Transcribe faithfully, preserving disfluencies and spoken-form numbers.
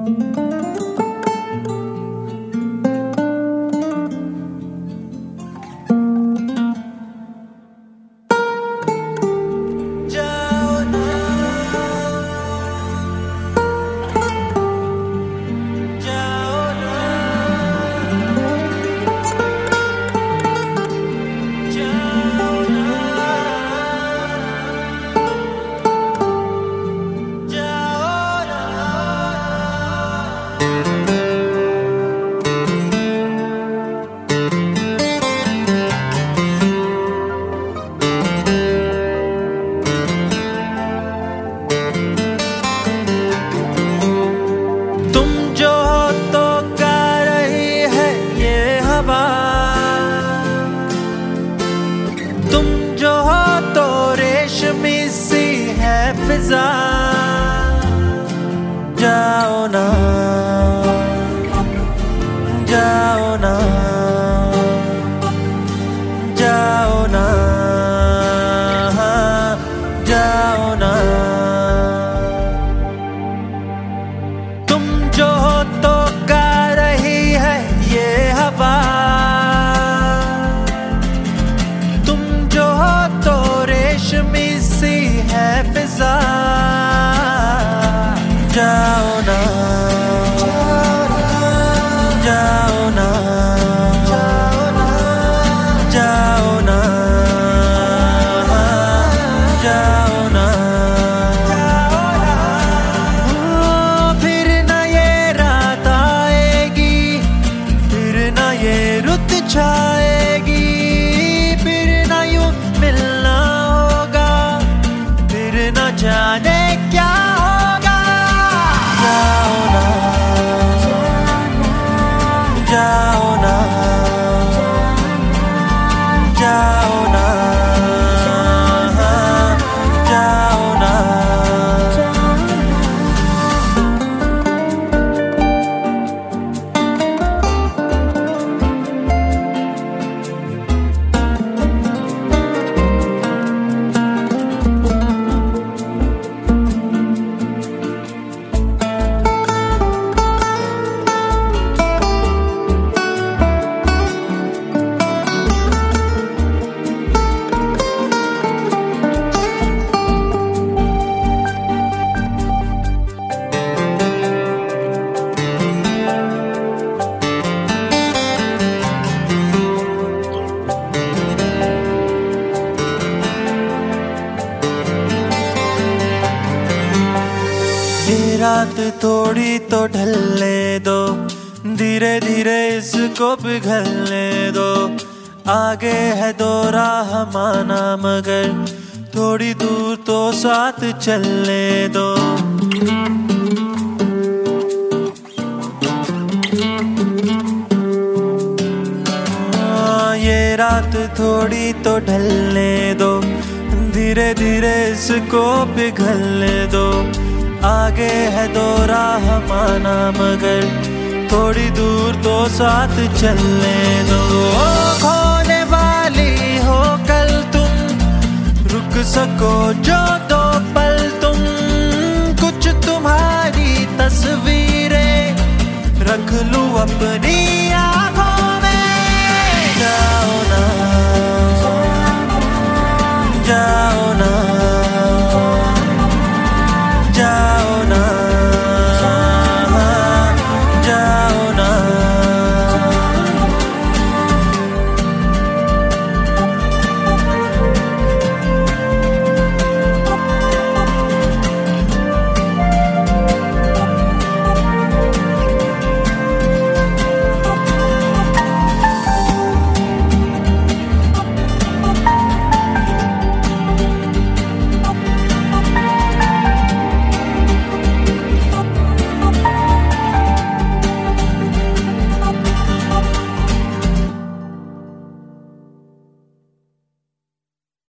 तुम जो हो तो रेशमी सी है फिजा, जाओ ना जाओ ना जाओ ना जाओ ना। तुम जो हो तो गा रही है ये हवा, तुम जो हो तो रेशमी सी है फिजा, जाओ ना जाओ ना जाओ ना जाओ ना जाओ ना। फिर ना ये रात आएगी, फिर ना ये रुत छाएगी, फिर ना यूं मिलना होगा, फिर ना जाने क्या होगा। जाओ ना जाओ ना जाओ ना जाओ ना। ये रात थोड़ी तो ढलने दो, धीरे धीरे इसको पिघलने दो, आगे है दो राह माना मगर थोड़ी दूर तो साथ चलने दो। हाँ, ये रात थोड़ी तो ढलने दो, धीरे धीरे इसको पिघलने दो, आगे है दो राह माना मगर थोड़ी दूर तो साथ चलने दो। खोने वाली हो कल तुम, रुक सको जो दो पल तुम, कुछ तुम्हारी तस्वीरें रख लूं अपनी आँखों में। जाओ ना जाओ